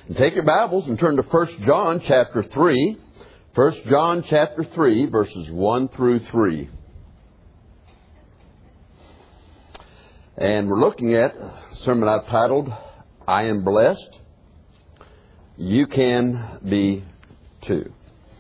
Take your Bibles and turn to 1 John chapter 3. 1 John chapter 3, verses 1 through 3. And we're looking at a sermon I've titled, I Am Blessed. You can be too.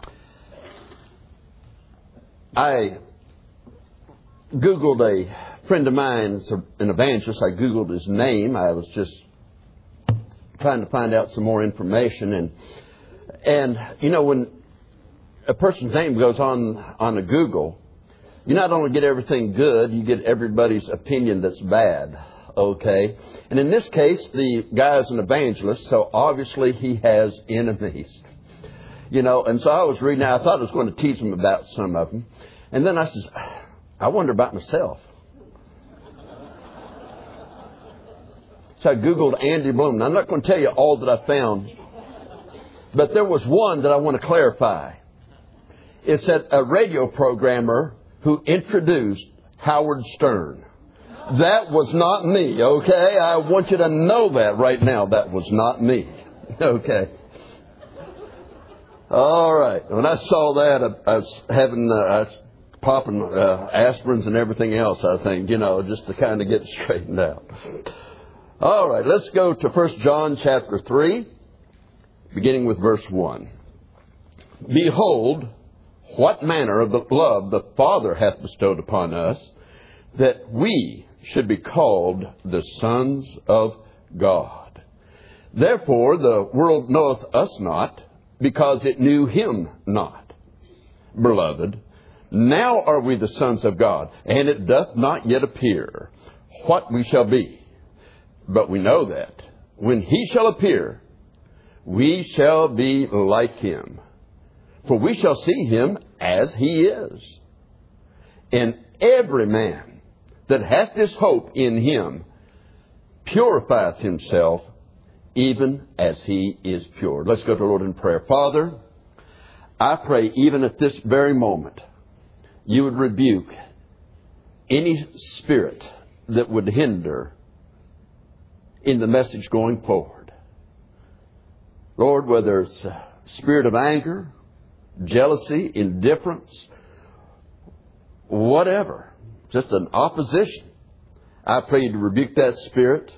I Googled a friend of mine, an evangelist. I Googled his name. I was just trying to find out some more information. And you know, when a person's name goes on a Google, you not only get everything good, you get everybody's opinion that's bad. Okay? And in this case, the guy is an evangelist, so obviously he has enemies. You know, and so I was reading, I thought I was going to teach him about some of them. And then I says, I wonder about myself. So I Googled Andy Bloom. Now, I'm not going to tell you all that I found, but there was one that I want to clarify. It said a radio programmer who introduced Howard Stern. That was not me, okay? I want you to know that right now. That was not me, okay? All right. When I saw that, I was popping aspirins and everything else, I think, you know, just to kind of get straightened out. All right, let's go to 1 John chapter 3, beginning with verse 1. Behold, what manner of the love the Father hath bestowed upon us, that we should be called the sons of God. Therefore the world knoweth us not, because it knew him not. Beloved, now are we the sons of God, and it doth not yet appear what we shall be. But we know that when he shall appear, we shall be like him. For we shall see him as he is. And every man that hath this hope in him purifieth himself, even as he is pure. Let's go to the Lord in prayer. Father, I pray even at this very moment, you would rebuke any spirit that would hinder in the message going forward. Lord, whether it's a spirit of anger, jealousy, indifference, whatever, just an opposition, I pray you to rebuke that spirit.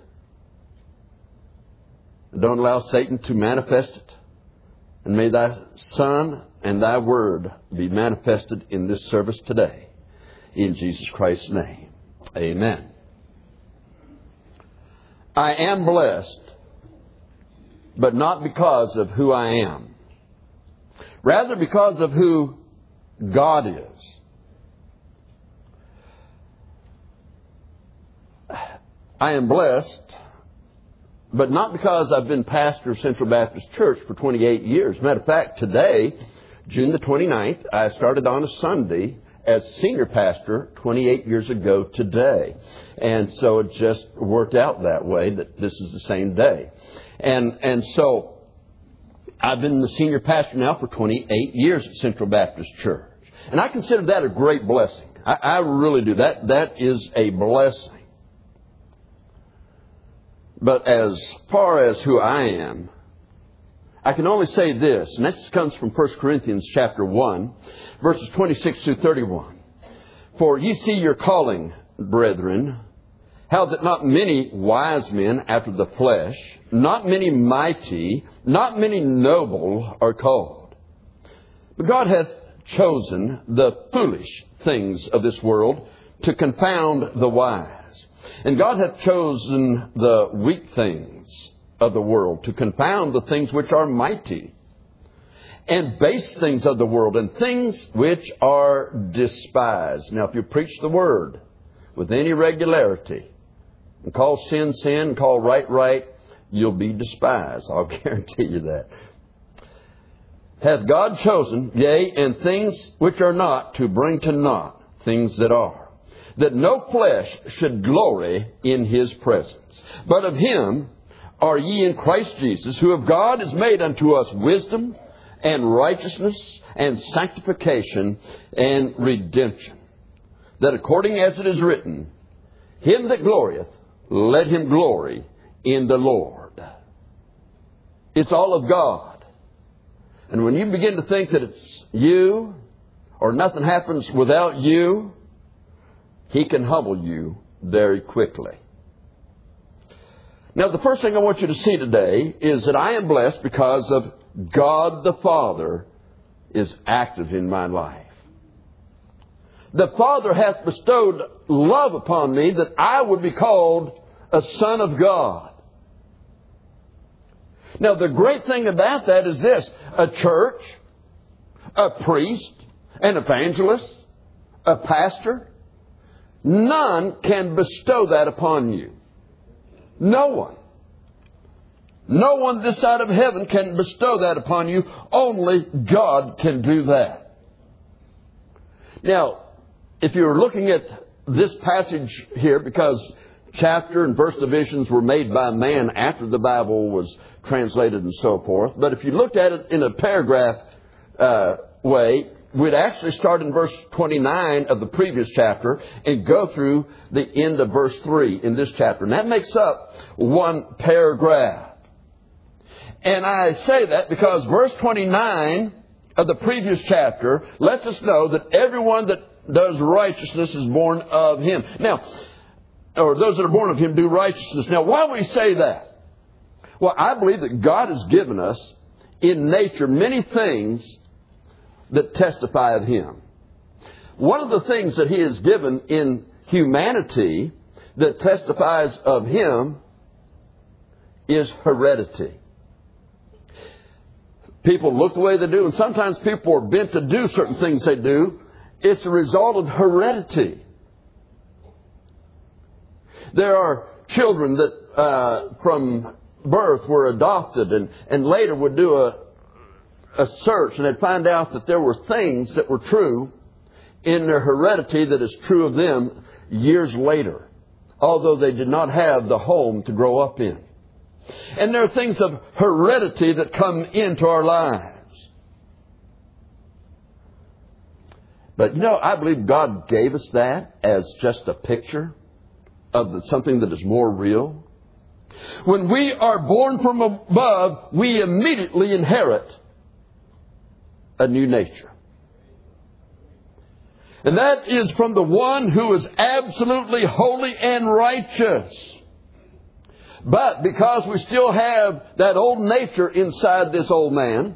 Don't allow Satan to manifest it. And may thy Son and thy word be manifested in this service today. In Jesus Christ's name. Amen. I am blessed, but not because of who I am. Rather because of who God is. I am blessed, but not because I've been pastor of Central Baptist Church for 28 years. Matter of fact, today, June the 29th, I started on a Sunday as senior pastor 28 years ago today. And so it just worked out that way, that this is the same day. And so I've been the senior pastor now for 28 years at Central Baptist Church. And I consider that a great blessing. I really do. That is a blessing. But as far as who I am, I can only say this, and this comes from 1 Corinthians chapter 1, verses 26 through 31. For ye see your calling, brethren, how that not many wise men after the flesh, not many mighty, not many noble are called. But God hath chosen the foolish things of this world to confound the wise. And God hath chosen the weak things of the world to confound the things which are mighty, and base things of the world, and things which are despised. Now, if you preach the word with any regularity, and call sin, sin, and call right, right, you'll be despised. I'll guarantee you that. Hath God chosen, yea, and things which are not, to bring to naught things that are, that no flesh should glory in his presence. But of him are ye in Christ Jesus, who of God is made unto us wisdom and righteousness and sanctification and redemption. That according as it is written, him that glorieth, let him glory in the Lord. It's all of God. And when you begin to think that it's you or nothing happens without you, He can humble you very quickly. Now, the first thing I want you to see today is that I am blessed because of God the Father is active in my life. The Father hath bestowed love upon me that I would be called a son of God. Now, the great thing about that is this: a church, a priest, an evangelist, a pastor, none can bestow that upon you. No one. No one this side of heaven can bestow that upon you. Only God can do that. Now, if you're looking at this passage here, because chapter and verse divisions were made by man after the Bible was translated and so forth. But if you looked at it in a paragraph way, we'd actually start in verse 29 of the previous chapter and go through the end of verse 3 in this chapter. And that makes up one paragraph. And I say that because verse 29 of the previous chapter lets us know that everyone that does righteousness is born of Him. Now, or those that are born of Him do righteousness. Now, why would He say that? Well, I believe that God has given us in nature many things that testify of Him. One of the things that He has given in humanity that testifies of Him is heredity. People look the way they do, and sometimes people are bent to do certain things they do. It's a result of heredity. There are children that from birth were adopted and later would do a search, and they'd find out that there were things that were true in their heredity that is true of them years later, although they did not have the home to grow up in. And there are things of heredity that come into our lives. But I believe God gave us that as just a picture of something that is more real. When we are born from above, we immediately inherit a new nature. And that is from the one who is absolutely holy and righteous. But because we still have that old nature inside this old man,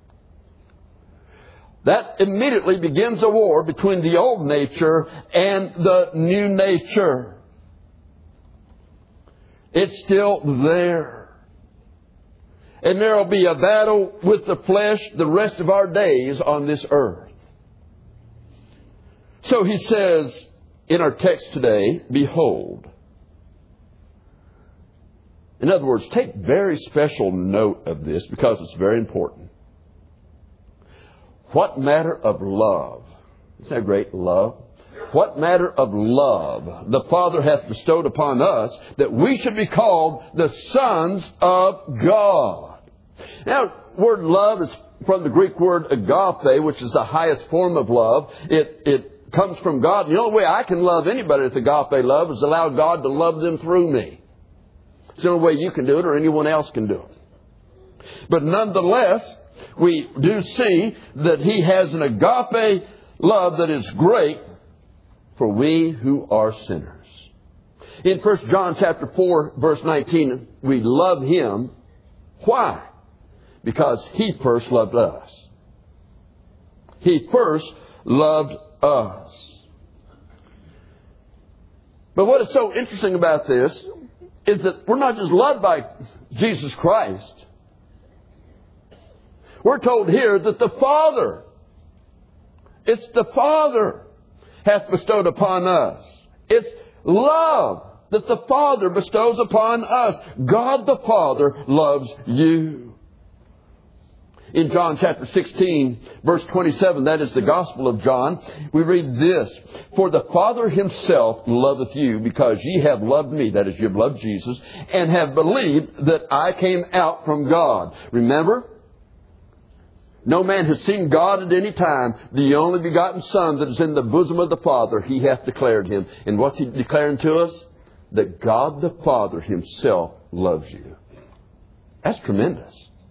that immediately begins a war between the old nature and the new nature. It's still there. And there will be a battle with the flesh the rest of our days on this earth. So He says in our text today, behold. In other words, take very special note of this because it's very important. What matter of love? Isn't that great? Love. What matter of love the Father hath bestowed upon us, that we should be called the sons of God. Now, word love is from the Greek word agape, which is the highest form of love. It comes from God. The only way I can love anybody with agape love is allow God to love them through me. It's the only way you can do it or anyone else can do it. But nonetheless, we do see that He has an agape love that is great for we who are sinners. In 1 John chapter 4, verse 19, we love Him. Why? Because He first loved us. He first loved us. But what is so interesting about this is that we're not just loved by Jesus Christ. We're told here that the Father, it's the Father hath bestowed upon us. It's love that the Father bestows upon us. God the Father loves you. In John chapter 16, verse 27, that is the Gospel of John, we read this: For the Father Himself loveth you, because ye have loved me, that is, you have loved Jesus, and have believed that I came out from God. Remember? No man has seen God at any time. The only begotten Son that is in the bosom of the Father, He hath declared Him. And what's He declaring to us? That God the Father Himself loves you. That's tremendous.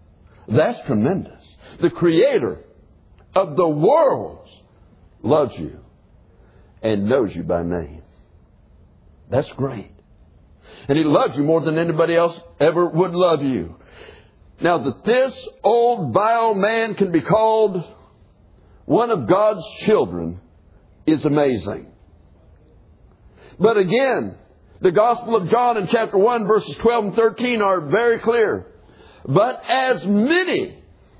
That's tremendous. The Creator of the world loves you and knows you by name. That's great. And He loves you more than anybody else ever would love you. Now, that this old vile man can be called one of God's children is amazing. But again, the Gospel of John in chapter 1 verses 12 and 13 are very clear. But as many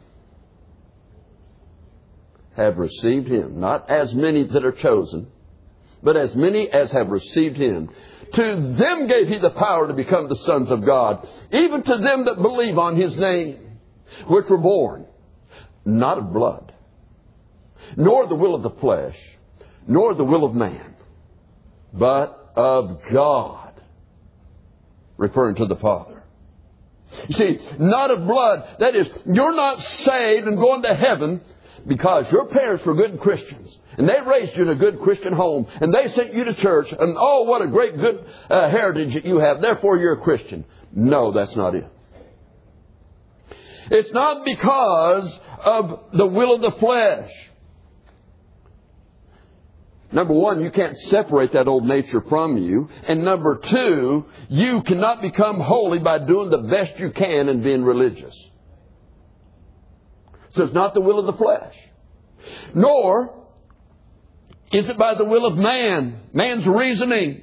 have received Him, not as many that are chosen, but as many as have received Him, to them gave He the power to become the sons of God, even to them that believe on His name, which were born, not of blood, nor the will of the flesh, nor the will of man, but of God, referring to the Father. You see, not of blood. That is, you're not saved and going to heaven because your parents were good Christians. And they raised you in a good Christian home. And they sent you to church. And oh, what a great good heritage that you have. Therefore, you're a Christian. No, that's not it. It's not because of the will of the flesh. Number one, you can't separate that old nature from you. And number two, you cannot become holy by doing the best you can and being religious. So it's not the will of the flesh. Nor is it by the will of man, man's reasoning.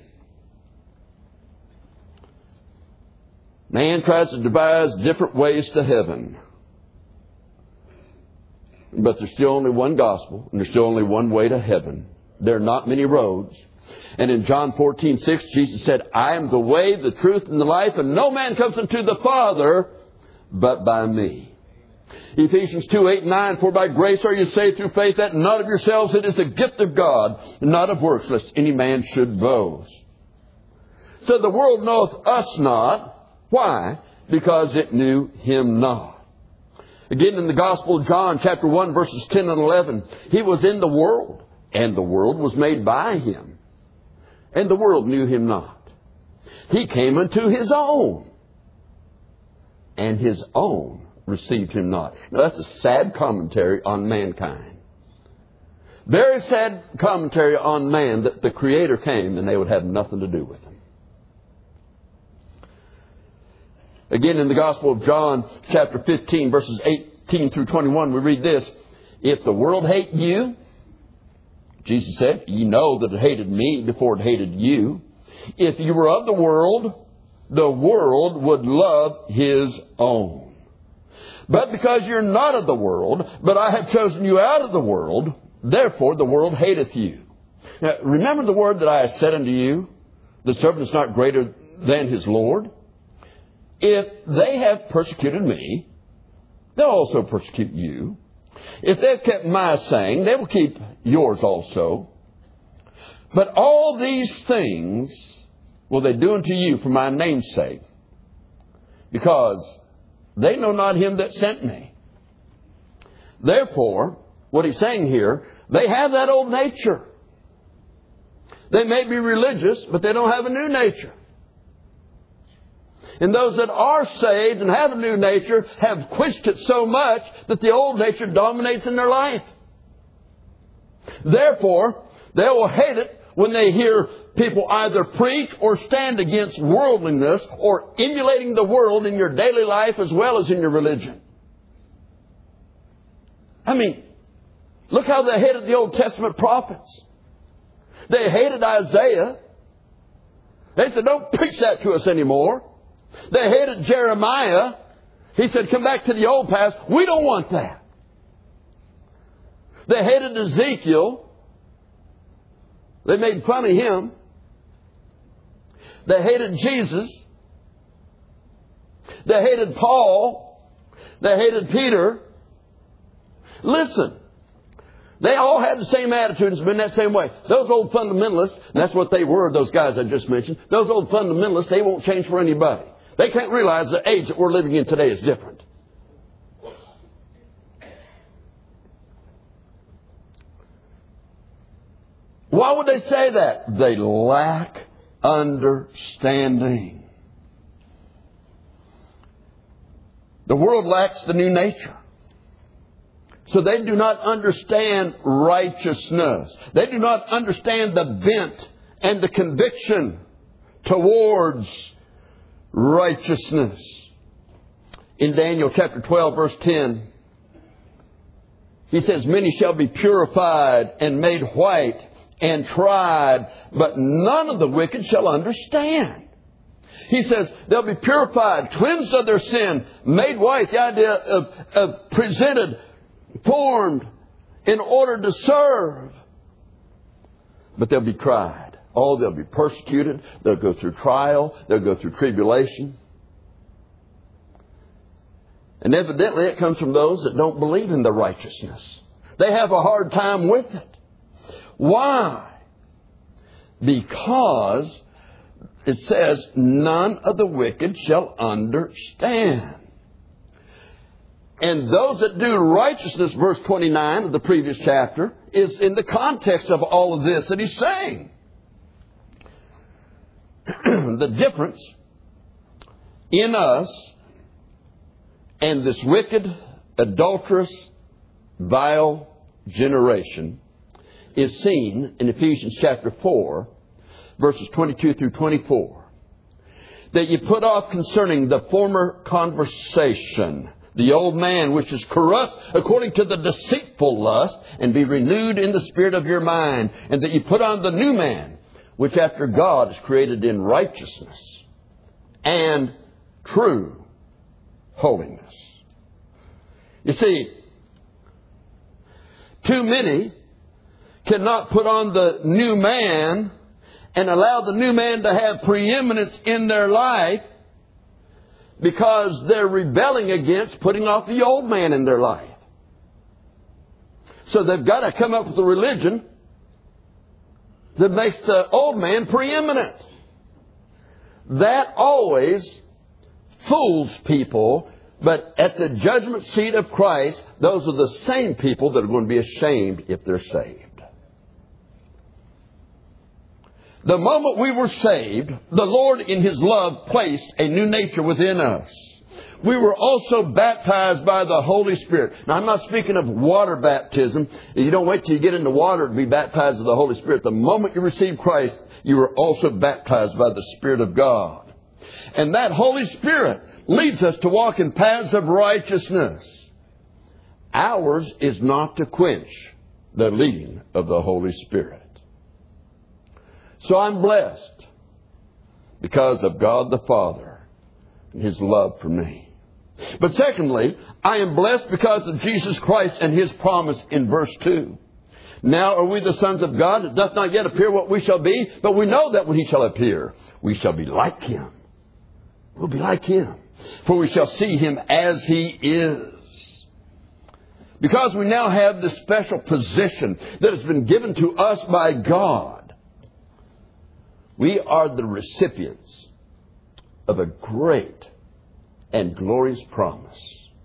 Man tries to devise different ways to heaven. But there's still only one gospel, and there's still only one way to heaven. There are not many roads. And in John 14:6, Jesus said, I am the way, the truth, and the life, and no man comes unto the Father but by me. Ephesians 2:8-9, for by grace are you saved through faith, that not of yourselves, it is a gift of God, not of works, lest any man should boast. So the world knoweth us not. Why? Because it knew Him not. Again, in the Gospel of John, chapter 1, verses 10 and 11, He was in the world, and the world was made by Him, and the world knew Him not. He came unto His own, and His own received Him not. Now, that's a sad commentary on mankind. Very sad commentary on man, that the Creator came and they would have nothing to do with Him. Again, in the Gospel of John, chapter 15, verses 18 through 21, we read this. If the world hate you, Jesus said, ye know that it hated me before it hated you. If you were of the world would love his own. But because you're not of the world, but I have chosen you out of the world, therefore the world hateth you. Now, remember the word that I have said unto you, the servant is not greater than his Lord. If they have persecuted me, they'll also persecute you. If they've kept my saying, they will keep yours also. But all these things will they do unto you for my name's sake, because they know not Him that sent me. Therefore, what He's saying here, they have that old nature. They may be religious, but they don't have a new nature. And those that are saved and have a new nature have quenched it so much that the old nature dominates in their life. Therefore, they will hate it when they hear people either preach or stand against worldliness or emulating the world in your daily life as well as in your religion. I mean, look how they hated the Old Testament prophets. They hated Isaiah. They said, don't preach that to us anymore. They hated Jeremiah. He said, come back to the old path. We don't want that. They hated Ezekiel. They made fun of him. They hated Jesus. They hated Paul. They hated Peter. Listen, they all had the same attitude and been that same way. Those old fundamentalists, and that's what they were, those guys I just mentioned, those old fundamentalists, they won't change for anybody. They can't realize the age that we're living in today is different. Why would they say that? They lack understanding. The world lacks the new nature. So they do not understand righteousness. They do not understand the bent and the conviction towards righteousness. In Daniel chapter 12, verse 10, he says, many shall be purified and made white and tried, but none of the wicked shall understand. He says they'll be purified, cleansed of their sin, made white, the idea of presented, formed in order to serve. But they'll be tried. Oh, they'll be persecuted. They'll go through trial. They'll go through tribulation. And evidently it comes from those that don't believe in the righteousness. They have a hard time with it. Why? Because it says, none of the wicked shall understand. And those that do righteousness, verse 29 of the previous chapter, is in the context of all of this that he's saying. The difference in us and this wicked, adulterous, vile generation is seen in Ephesians chapter 4, verses 22 through 24. That you put off concerning the former conversation, the old man which is corrupt according to the deceitful lust, and be renewed in the spirit of your mind, and that you put on the new man, which after God is created in righteousness and true holiness. You see, too many cannot put on the new man and allow the new man to have preeminence in their life because they're rebelling against putting off the old man in their life. So they've got to come up with a religion that makes the old man preeminent. That always fools people, but at the judgment seat of Christ, those are the same people that are going to be ashamed if they're saved. The moment we were saved, the Lord in His love placed a new nature within us. We were also baptized by the Holy Spirit. Now, I'm not speaking of water baptism. You don't wait till you get in the water to be baptized with the Holy Spirit. The moment you receive Christ, you were also baptized by the Spirit of God. And that Holy Spirit leads us to walk in paths of righteousness. Ours is not to quench the leading of the Holy Spirit. So I'm blessed because of God the Father and His love for me. But secondly, I am blessed because of Jesus Christ and His promise in verse 2. Now are we the sons of God? It doth not yet appear what we shall be, but we know that when He shall appear, we shall be like Him. We'll be like Him. For we shall see Him as He is. Because we now have this special position that has been given to us by God, we are the recipients of a great and glorious promise.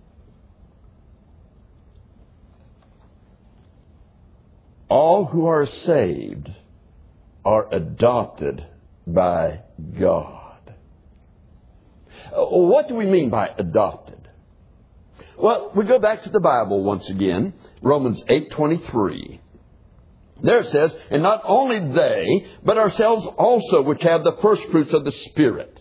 All who are saved are adopted by God. What do we mean by adopted? Well, we go back to the Bible once again, Romans 8:23. There it says, and not only they, but ourselves also, which have the first fruits of the Spirit.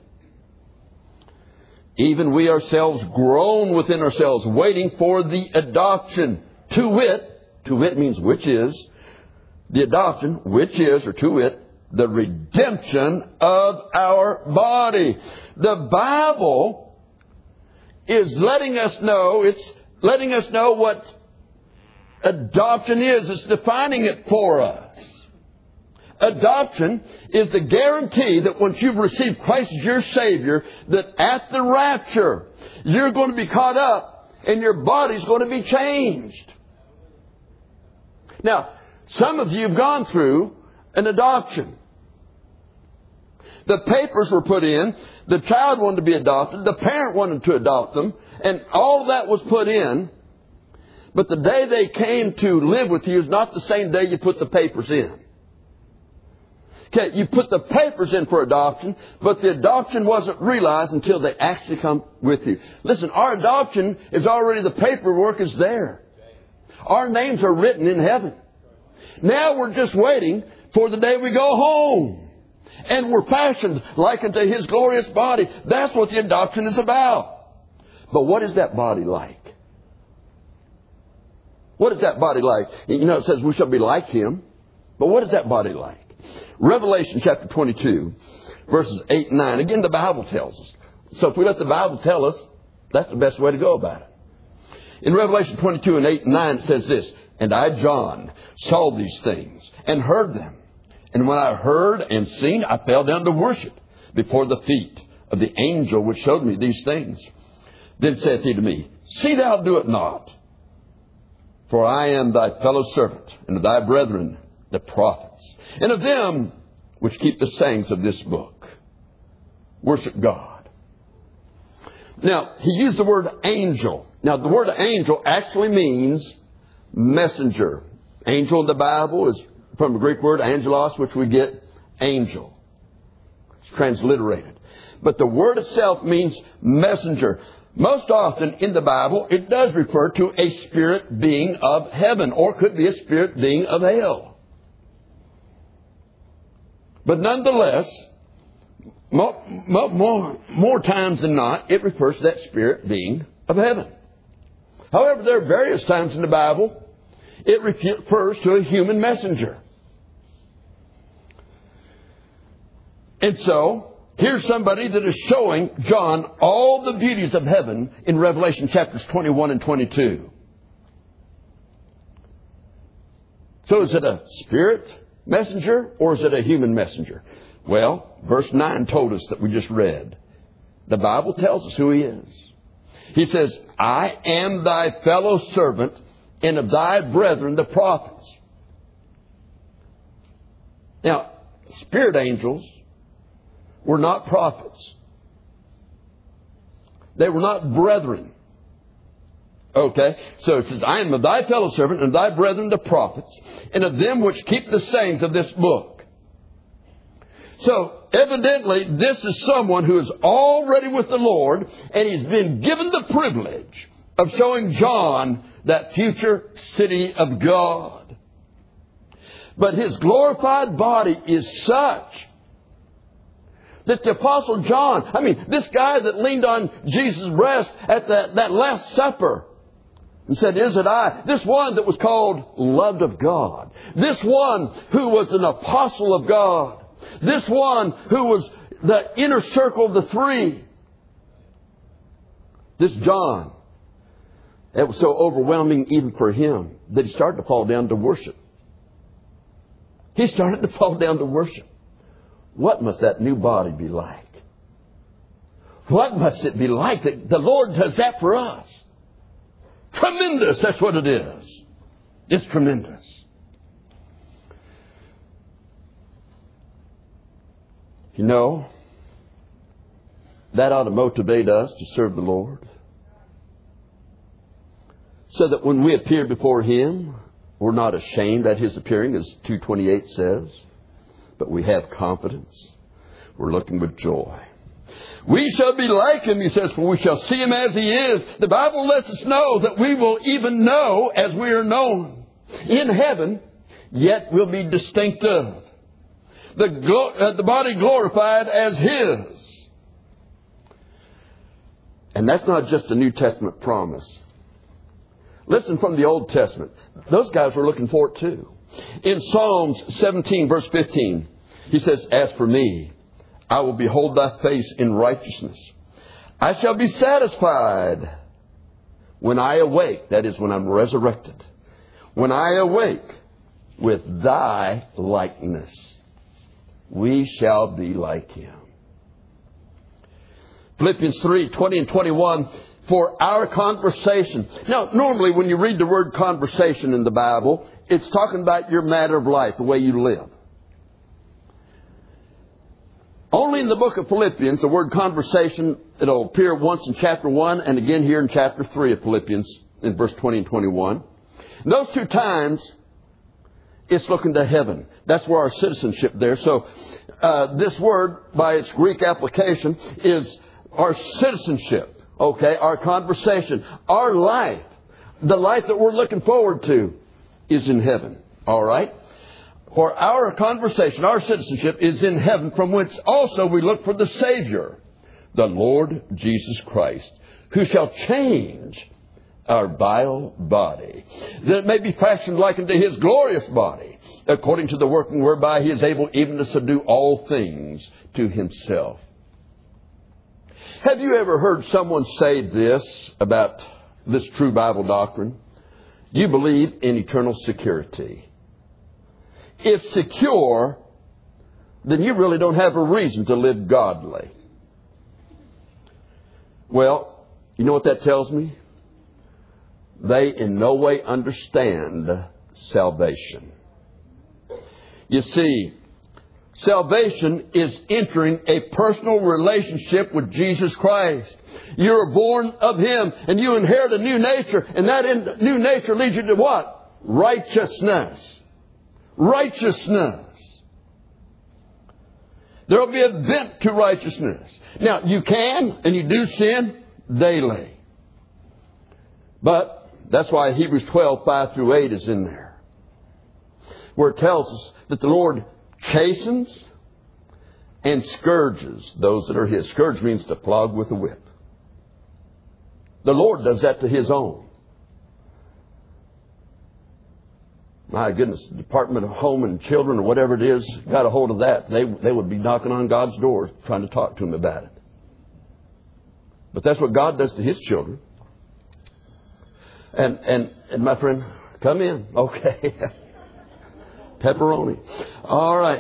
Even we ourselves groan within ourselves, waiting for the adoption. To wit means which is, the adoption, which is, or to wit, the redemption of our body. The Bible is letting us know, it's letting us know what adoption is. It's defining it for us. Adoption is the guarantee that once you've received Christ as your Savior, that at the rapture, you're going to be caught up and your body's going to be changed. Now, some of you have gone through an adoption. The papers were put in. The child wanted to be adopted. The parent wanted to adopt them. And all of that was put in. But the day they came to live with you is not the same day you put the papers in. Okay, you put the papers in for adoption, but the adoption wasn't realized until they actually come with you. Listen, our adoption is already, the paperwork is there. Our names are written in heaven. Now we're just waiting for the day we go home. And we're fashioned like unto His glorious body. That's what the adoption is about. But what is that body like? What is that body like? You know, it says we shall be like Him. But what is that body like? Revelation chapter 22, verses 8 and 9. Again, the Bible tells us. So if we let the Bible tell us, that's the best way to go about it. In Revelation 22 and 8 and 9, it says this, "And I, John, saw these things and heard them. And when I heard and seen, I fell down to worship before the feet of the angel which showed me these things. Then saith he to me, See thou do it not. For I am thy fellow servant, and of thy brethren, the prophets, and of them which keep the sayings of this book. Worship God." Now, he used the word angel. Now, the word angel actually means messenger. Angel in the Bible is from the Greek word angelos, which we get angel. It's transliterated. But the word itself means messenger. Most often in the Bible, it does refer to a spirit being of heaven, or could be a spirit being of hell. But nonetheless, more times than not, it refers to that spirit being of heaven. However, there are various times in the Bible it refers to a human messenger. And so, here's somebody that is showing John all the beauties of heaven in Revelation chapters 21 and 22. So is it a spirit messenger or is it a human messenger? Well, verse 9 told us that we just read. The Bible tells us who He is. He says, "I am thy fellow servant and of thy brethren the prophets." Now, spirit angels were not prophets. They were not brethren. Okay? So it says, "I am of thy fellow servant and of thy brethren the prophets, and of them which keep the sayings of this book." So, evidently, this is someone who is already with the Lord, and he's been given the privilege of showing John that future city of God. But his glorified body is such that the Apostle John, this guy that leaned on Jesus' breast at that Last Supper and said, "Is it I?" This one that was called loved of God. This one who was an apostle of God. This one who was the inner circle of the three. This John, it was so overwhelming even for him that he started to fall down to worship. He started to fall down to worship. What must that new body be like? What must it be like that the Lord does that for us? Tremendous, that's what it is. It's tremendous. You know, that ought to motivate us to serve the Lord. So that when we appear before Him, we're not ashamed at His appearing, as 2:28 says. But we have confidence. We're looking with joy. "We shall be like Him," He says, "for we shall see Him as He is." The Bible lets us know that we will even know as we are known. In heaven, yet we'll be distinctive. The body glorified as His. And that's not just a New Testament promise. Listen, from the Old Testament, those guys were looking for it too. In Psalms 17, verse 15, he says, "As for me, I will behold thy face in righteousness. I shall be satisfied when I awake," that is, when I'm resurrected, "when I awake with thy likeness." We shall be like Him. Philippians 3, 20 and 21, "For our conversation." Now, normally when you read the word conversation in the Bible, it's talking about your matter of life, the way you live. Only in the book of Philippians, the word conversation, it'll appear once in chapter 1 and again here in chapter 3 of Philippians in verse 20 and 21. And those two times, it's looking to heaven. That's where our citizenship there. So this word, by its Greek application, is our citizenship. Okay, our conversation, our life, the life that we're looking forward to is in heaven. All right? For our conversation, our citizenship is in heaven, from whence also we look for the Savior, the Lord Jesus Christ, who shall change our vile body, that it may be fashioned like unto His glorious body, according to the working whereby He is able even to subdue all things to Himself. Have you ever heard someone say this about this true Bible doctrine? You believe in eternal security. If secure, then you really don't have a reason to live godly. Well, you know what that tells me? They in no way understand salvation. You see, salvation is entering a personal relationship with Jesus Christ. You're born of Him and you inherit a new nature. And that new nature leads you to what? Righteousness. Righteousness. There will be a bent to righteousness. Now, you can and you do sin daily. But that's why Hebrews 12, 5 through 8 is in there, where it tells us that the Lord chastens and scourges those that are His. Scourge means to flog with a whip. The Lord does that to His own. My goodness, the Department of Home and Children or whatever it is got a hold of that. They would be knocking on God's door trying to talk to Him about it. But that's what God does to His children. And my friend, come in. Okay. Pepperoni. All right.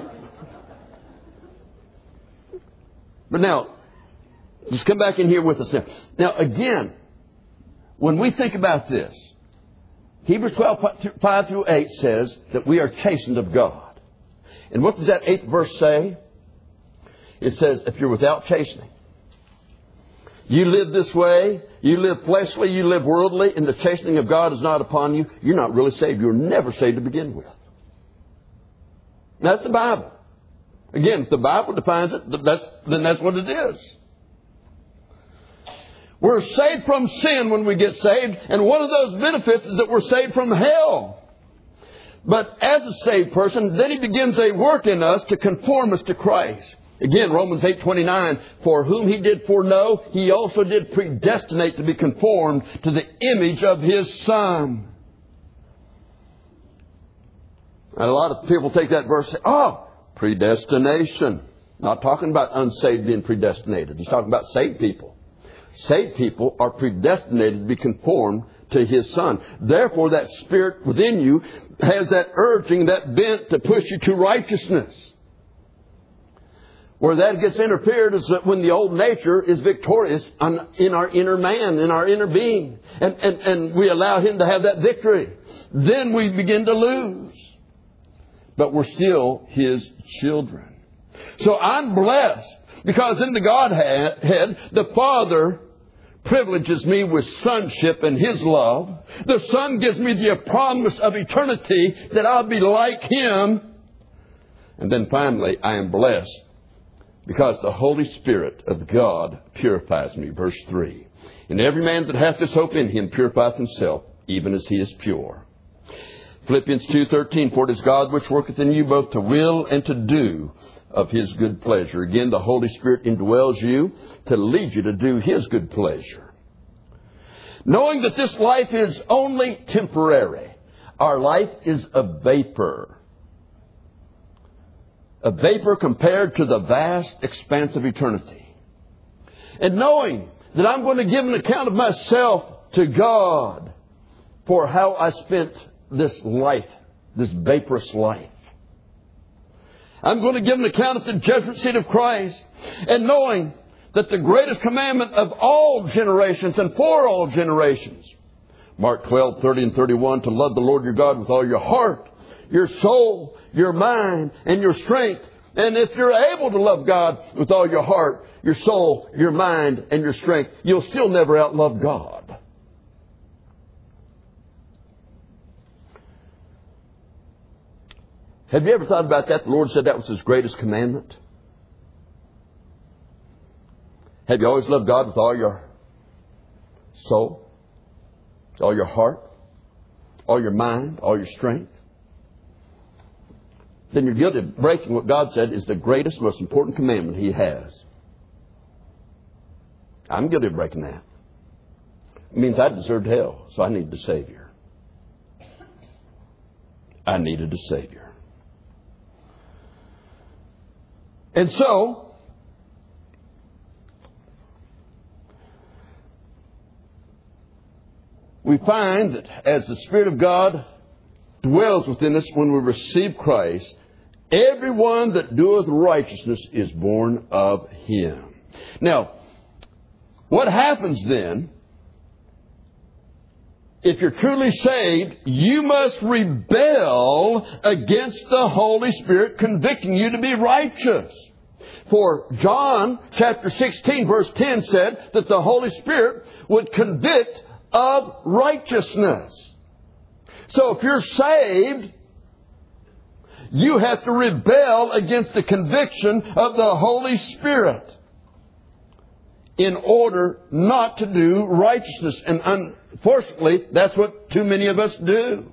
But now, just come back in here with us now. Now, again, when we think about this, Hebrews 12, 5 through 8 says that we are chastened of God. And what does that 8th verse say? It says, if you're without chastening, you live this way, you live fleshly, you live worldly, and the chastening of God is not upon you, you're not really saved. You're never saved to begin with. That's the Bible. Again, if the Bible defines it, then that's what it is. We're saved from sin when we get saved, and one of those benefits is that we're saved from hell. But as a saved person, then He begins a work in us to conform us to Christ. Again, Romans 8:29, for whom He did foreknow, He also did predestinate to be conformed to the image of His Son. And a lot of people take that verse and say, oh, predestination. Not talking about unsaved being predestinated. He's talking about saved people. Saved people are predestinated to be conformed to His Son. Therefore, that spirit within you has that urging, that bent to push you to righteousness. Where that gets interfered is that when the old nature is victorious in our inner man, in our inner being. And we allow him to have that victory. Then we begin to lose. But we're still His children. So I'm blessed because in the Godhead, the Father privileges me with sonship and His love. The Son gives me the promise of eternity that I'll be like Him. And then finally, I am blessed because the Holy Spirit of God purifies me. Verse 3. And every man that hath this hope in Him purifieth himself, even as he is pure. Philippians 2:13, for it is God which worketh in you both to will and to do of His good pleasure. Again, the Holy Spirit indwells you to lead you to do His good pleasure. Knowing that this life is only temporary. Our life is a vapor. A vapor compared to the vast expanse of eternity. And knowing that I'm going to give an account of myself to God for how I spent this life, this vaporous life. I'm going to give an account at the judgment seat of Christ. And knowing that the greatest commandment of all generations and for all generations, Mark 12:30 and 31, to love the Lord your God with all your heart, your soul, your mind, and your strength. And if you're able to love God with all your heart, your soul, your mind, and your strength, you'll still never outlove God. Have you ever thought about that? The Lord said that was His greatest commandment. Have you always loved God with all your soul, all your heart, all your mind, all your strength? Then you're guilty of breaking what God said is the greatest, most important commandment He has. I'm guilty of breaking that. It means I deserved hell, so I needed a Savior. I needed a Savior. And so, we find that as the Spirit of God dwells within us when we receive Christ, everyone that doeth righteousness is born of Him. Now, what happens then, if you're truly saved, you must rebel against the Holy Spirit convicting you to be righteous. For John chapter 16 verse 10 said that the Holy Spirit would convict of righteousness. So if you're saved, you have to rebel against the conviction of the Holy Spirit in order not to do righteousness. And unfortunately, that's what too many of us do.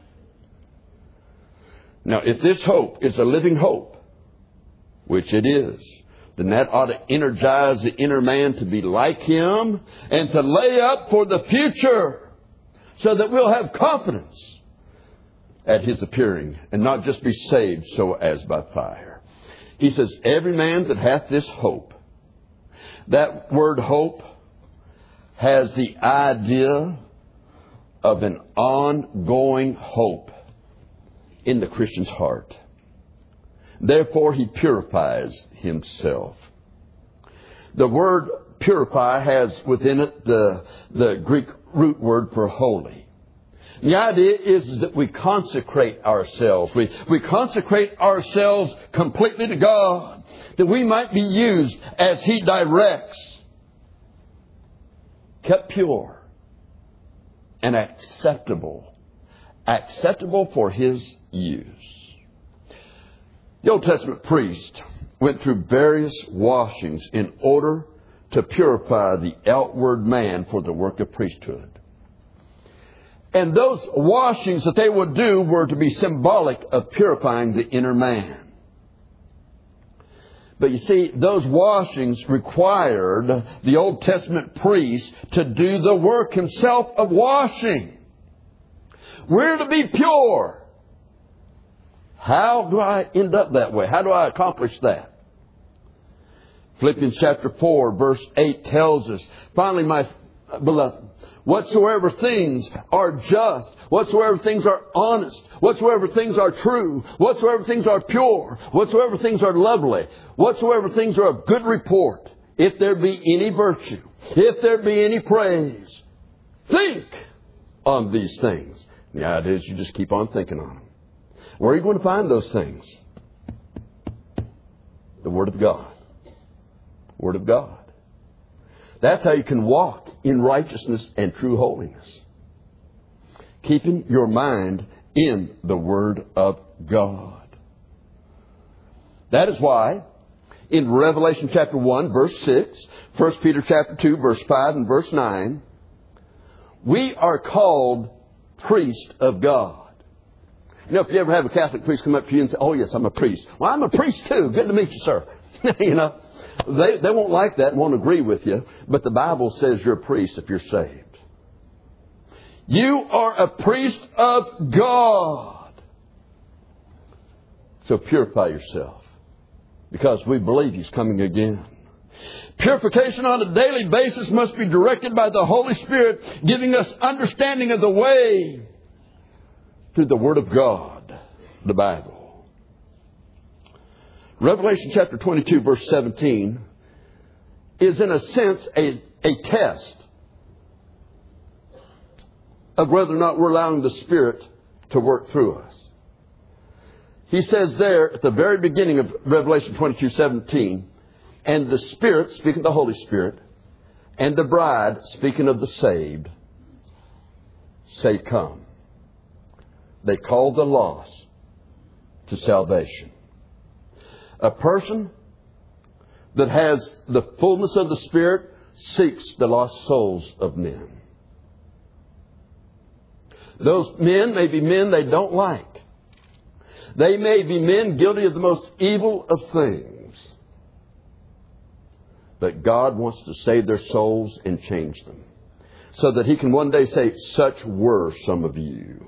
Now, if this hope is a living hope, which it is, then that ought to energize the inner man to be like Him and to lay up for the future so that we'll have confidence at His appearing and not just be saved so as by fire. He says, every man that hath this hope. That word hope has the idea of an ongoing hope in the Christian's heart. Therefore, he purifies himself. The word purify has within it the Greek root word for holy. The idea is that we consecrate ourselves. We consecrate ourselves completely to God, that we might be used as He directs, kept pure and acceptable for His use. The Old Testament priest went through various washings in order to purify the outward man for the work of priesthood. And those washings that they would do were to be symbolic of purifying the inner man. But you see, those washings required the Old Testament priest to do the work himself of washing. We're to be pure. How do I end up that way? How do I accomplish that? Philippians chapter 4 verse 8 tells us, finally, my beloved, whatsoever things are just, whatsoever things are honest, whatsoever things are true, whatsoever things are pure, whatsoever things are lovely, whatsoever things are of good report, if there be any virtue, if there be any praise, think on these things. And the idea is you just keep on thinking on them. Where are you going to find those things? The Word of God. Word of God. That's how you can walk in righteousness and true holiness. Keeping your mind in the Word of God. That is why in Revelation chapter 1 verse 6, 1 Peter chapter 2 verse 5 and verse 9, we are called priest of God. You know, if you ever have a Catholic priest come up to you and say, oh yes, I'm a priest. Well, I'm a priest too. Good to meet you, sir. You know, they won't like that and won't agree with you. But the Bible says you're a priest if you're saved. You are a priest of God. So purify yourself, because we believe He's coming again. Purification on a daily basis must be directed by the Holy Spirit, giving us understanding of the way through the Word of God, the Bible. Revelation chapter 22 verse 17 is in a sense a test of whether or not we're allowing the Spirit to work through us. He says there at the very beginning of Revelation 22:17, and the Spirit, speaking of the Holy Spirit, and the bride, speaking of the saved, say, come. They called the lost to salvation. A person that has the fullness of the Spirit seeks the lost souls of men. Those men may be men they don't like. They may be men guilty of the most evil of things. But God wants to save their souls and change them, so that He can one day say, such were some of you.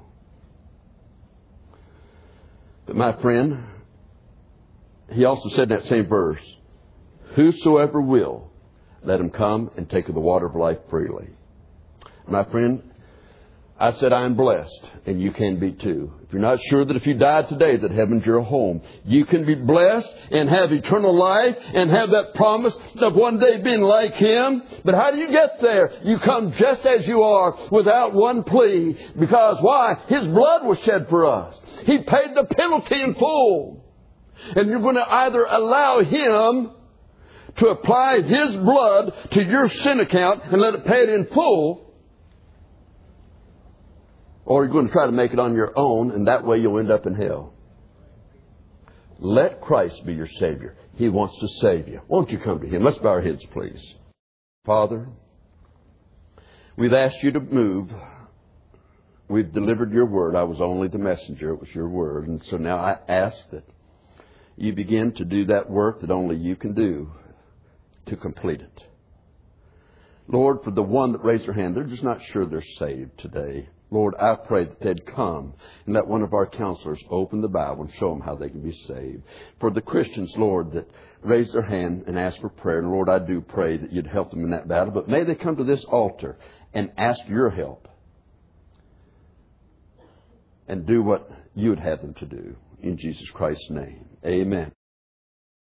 But my friend, He also said in that same verse, whosoever will, let him come and take of the water of life freely. My friend, I said I am blessed, and you can be too. If you're not sure that if you died today that heaven's your home, you can be blessed and have eternal life and have that promise of one day being like Him. But how do you get there? You come just as you are without one plea. Because why? His blood was shed for us. He paid the penalty in full. And you're going to either allow Him to apply His blood to your sin account and let it pay it in full, or you're going to try to make it on your own, and that way you'll end up in hell. Let Christ be your Savior. He wants to save you. Won't you come to Him? Let's bow our heads, please. Father, we've asked You to move. We've delivered Your word. I was only the messenger. It was Your word. And so now I ask that You begin to do that work that only You can do to complete it. Lord, for the one that raised their hand, they're just not sure they're saved today. Lord, I pray that they'd come and let one of our counselors open the Bible and show them how they can be saved. For the Christians, Lord, that raise their hand and ask for prayer, and Lord, I do pray that You'd help them in that battle. But may they come to this altar and ask Your help and do what You would have them to do. In Jesus Christ's name, amen.